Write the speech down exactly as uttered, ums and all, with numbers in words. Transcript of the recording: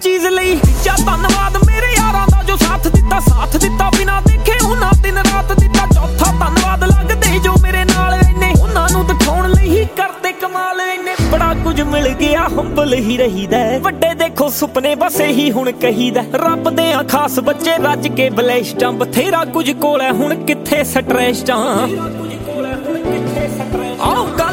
चीज लई जा धन्नवाद मेरे यारां दा जो साथ दिता साथ दिता बिना देखे उन्हां दिन रात दिता चौथा धन्नवाद लगदे जो मेरे नाल इन्ने उन्हां नूं दिखाउण लई ही करदे कमाल इन्ने बड़ा कुछ मिल गया हंबल ही रहीदा वड्डे देखो सुपने बस ही हुण कहीदा रब दे आ खास बच्चे रज के बलैस्टां बथेरा कुछ कोल है हुण किथे स्ट्रेस्टां आओ